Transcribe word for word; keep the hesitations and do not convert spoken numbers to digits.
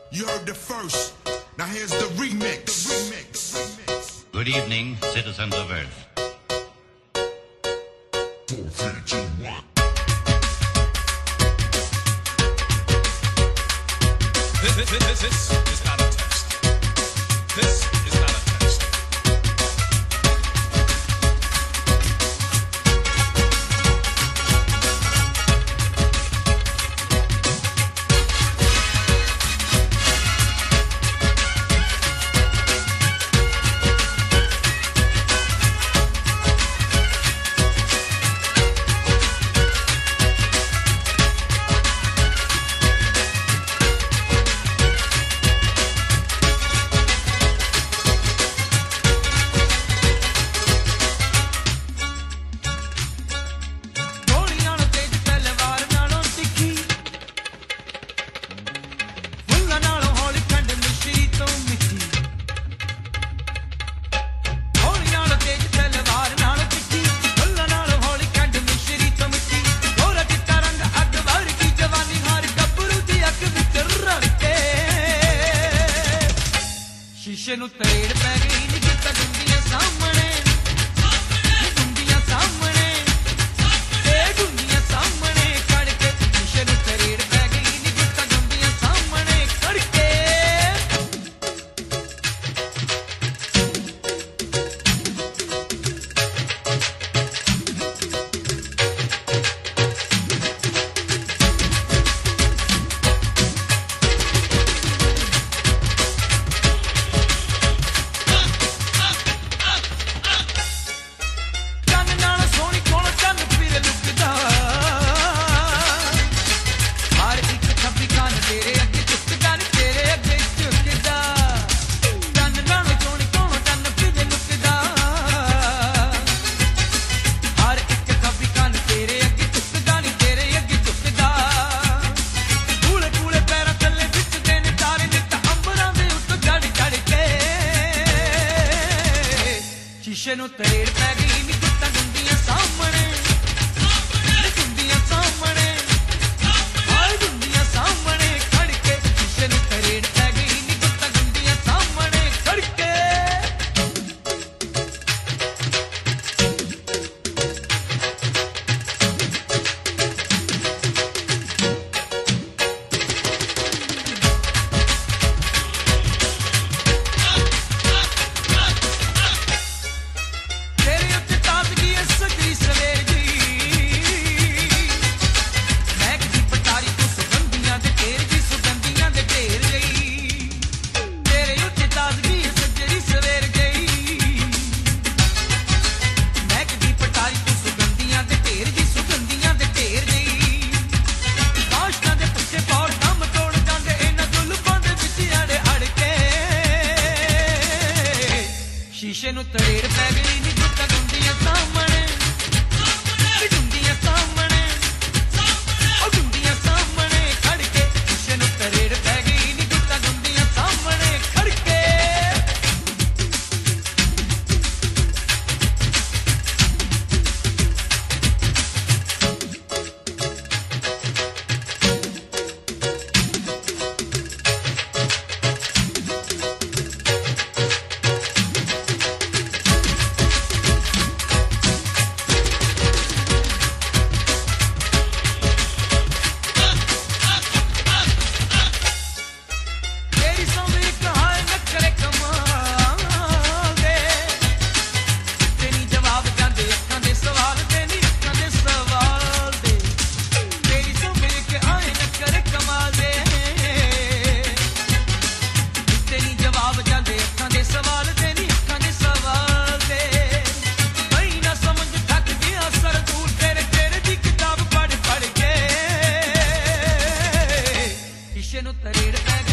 You heard the first. Now here's the remix. The remix. The remix. Good evening, citizens of Earth. Four, three, two, one. This, this, this, this is not a test. This is not a test. ਸ਼ੀਸ਼ੇ ਨੂੰ ਤਰੇੜ ਪੈ ਗਈ ਨੀ ਕਿਤਾ ਗੁੰਦੀਆਂ ਸਾਹਮਣੇ ਗੁੰਦੀਆਂ ਸਾਹਮਣੇ ਇਹ ਗੁੰਦੀਆਂ ਸਾਹਮਣੇ ਖੜ ਕੇ ਸ਼ੀਸ਼ੇ ਨੂੰ ਤਰੇੜ ਪੈ ਗਈ ਨੀ ਕਿਤਾ ਗੁੰਦੀਆਂ ਸਾਹਮਣੇ ਖੜ ਕੇ ਸ਼ੀਸ਼ੇ ਨੂੰ ਤਰੇੜ ਪੈ ਗਈ ਨੀ ਕਿਤਾ ਗੁੰਦੀਆਂ ਸਾਹਮਣੇ ਗੁੰਦੀਆਂ ਸਾਹਮਣੇ ਹਾਏ ਗੁੰਦੀਆਂ ਸਾਹਮਣੇ ਖੜ ਕੇ ਸ਼ੀਸ਼ੇ ਨੂੰ ਤਰੇੜ ਪੈ ਗਈ ਨੀ ਕਿਤਾ ਗੁੰਦੀਆਂ ਸਾਹਮਣੇ ਖੜ ਕੇ ਸ਼ੀਸ਼ੇ ਨੂੰ ਤਰੇੜ ਪੈ ਗਈ ਨੀ ਕਿਤਾ ਗੁੰਦੀਆਂ ਸਾਹਮਣੇ ਗੁੰਦੀਆਂ ਸਾਹਮਣੇ ਉਹ ਗੁੰਦੀਆਂ ਸਾਹਮਣੇ ਖੜ ਕੇ ਸ਼ੀਸ਼ੇ ਨੂੰ ਤਰੇੜ ਪੈ ਗਈ ਨੀ ਕਿਤਾ ਗੁੰਦੀਆਂ ਸਾਹਮਣੇ ਖੜ ਕੇ ਸ਼ੀਸ਼ੇ ਨੂੰ ਤਰੇੜ ਪੈ